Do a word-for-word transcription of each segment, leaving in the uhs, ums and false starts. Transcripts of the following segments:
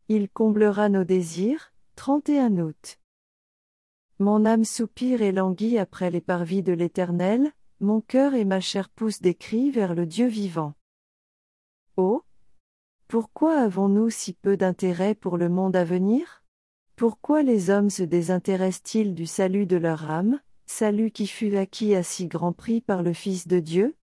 Il comblera nos désirs. trente et un août. Mon âme soupire et languit après les parvis de l'Éternel, mon cœur et ma chair poussent des cris vers le Dieu vivant. Oh! Pourquoi avons-nous si peu d'intérêt pour le monde à venir? Pourquoi les hommes se désintéressent-ils du salut de leur âme, salut qui fut acquis à si grand prix par le Fils de Dieu?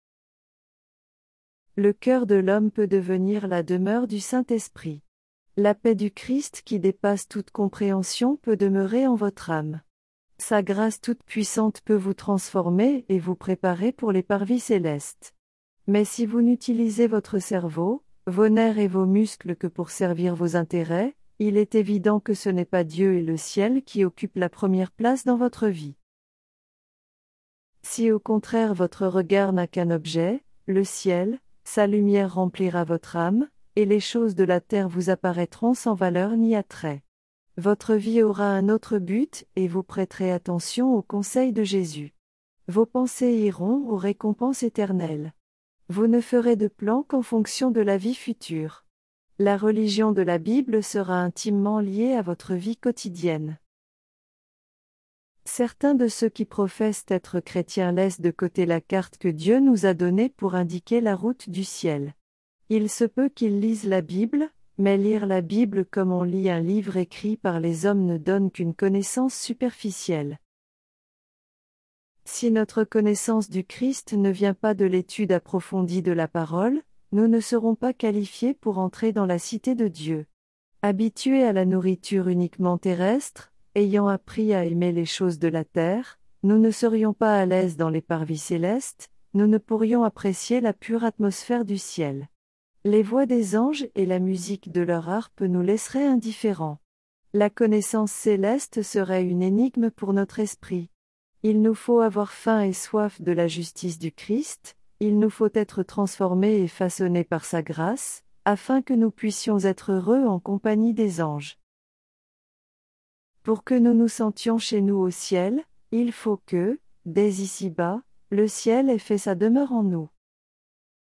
Le cœur de l'homme peut devenir la demeure du Saint-Esprit. La paix du Christ qui dépasse toute compréhension peut demeurer en votre âme. Sa grâce toute puissante peut vous transformer et vous préparer pour les parvis célestes. Mais si vous n'utilisez votre cerveau, vos nerfs et vos muscles que pour servir vos intérêts, il est évident que ce n'est pas Dieu et le ciel qui occupent la première place dans votre vie. Si au contraire votre regard n'a qu'un objet, le ciel, sa lumière remplira votre âme, et les choses de la terre vous apparaîtront sans valeur ni attrait. Votre vie aura un autre but, et vous prêterez attention aux conseils de Jésus. Vos pensées iront aux récompenses éternelles. Vous ne ferez de plans qu'en fonction de la vie future. La religion de la Bible sera intimement liée à votre vie quotidienne. Certains de ceux qui professent être chrétiens laissent de côté la carte que Dieu nous a donnée pour indiquer la route du ciel. Il se peut qu'ils lisent la Bible, mais lire la Bible comme on lit un livre écrit par les hommes ne donne qu'une connaissance superficielle. Si notre connaissance du Christ ne vient pas de l'étude approfondie de la parole, nous ne serons pas qualifiés pour entrer dans la cité de Dieu. Habitués à la nourriture uniquement terrestre, ayant appris à aimer les choses de la terre, nous ne serions pas à l'aise dans les parvis célestes, nous ne pourrions apprécier la pure atmosphère du ciel. Les voix des anges et la musique de leur harpe nous laisseraient indifférents. La connaissance céleste serait une énigme pour notre esprit. Il nous faut avoir faim et soif de la justice du Christ, il nous faut être transformés et façonnés par sa grâce, afin que nous puissions être heureux en compagnie des anges. Pour que nous nous sentions chez nous au ciel, il faut que, dès ici-bas, le ciel ait fait sa demeure en nous.